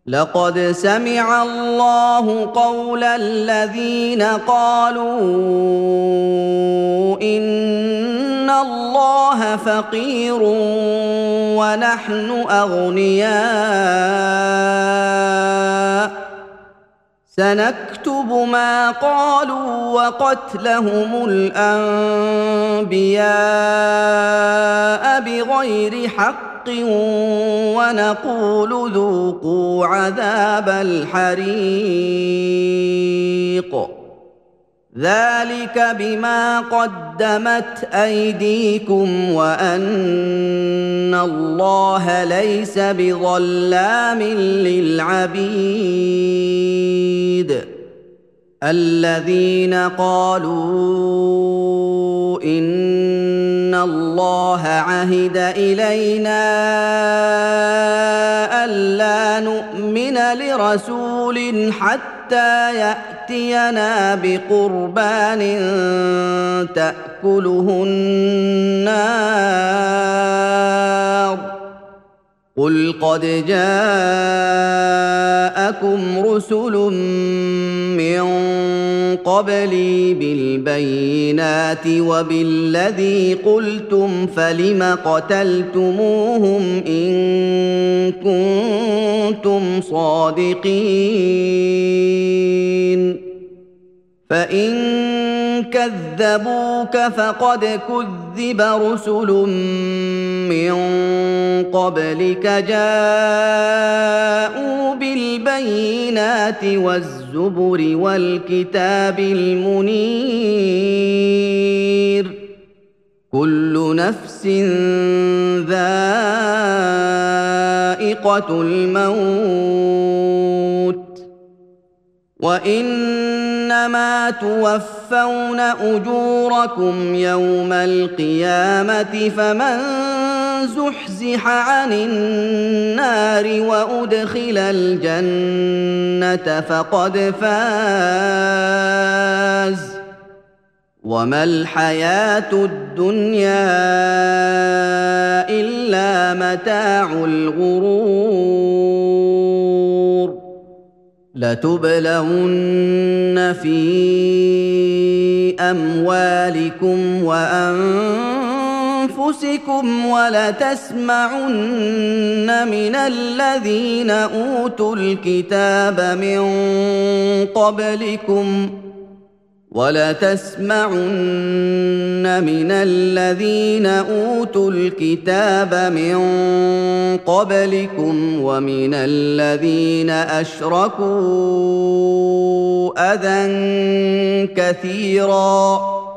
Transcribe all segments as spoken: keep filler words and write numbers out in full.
لقد سمع الله قول الذين قالوا إن الله فقير ونحن أغنياء سنكتب ما قالوا وقتلهم الأنبياء بغير حق ونقول ذوقوا عذاب الحريق ذلك بما قدمت أيديكم وأن الله ليس بظلام للعبيد الذين قالوا إن الله عهد إلينا ألا نؤمن لرسول حتى يأتينا بقربان تأكله النار قل قد جاءكم رسل من قبلي بالبينات وبالذي قلتم فلم قتلتموهم إن كنتم صادقين فإن كذبوك فقد كذب رسل من قبلك جاءوا بالبينات والزبر والكتاب المنير كل نفس ذائقة الموت وإنما توفون أجوركم يوم القيامة فمن زحزح عن النار وأدخل الجنة فقد فاز وما الحياة الدنيا إلا متاع الغرور لتبلون في أموالكم وأنفسكم ولتسمعن من الذين أوتوا الكتاب من قبلكم ولتسمعن من الذين أوتوا الكتاب من قبلكم ومن الذين أشركوا أذى كثيرا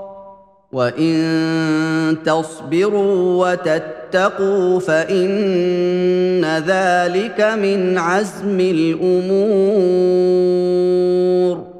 وإن تصبروا وتتقوا فإن ذلك من عزم الأمور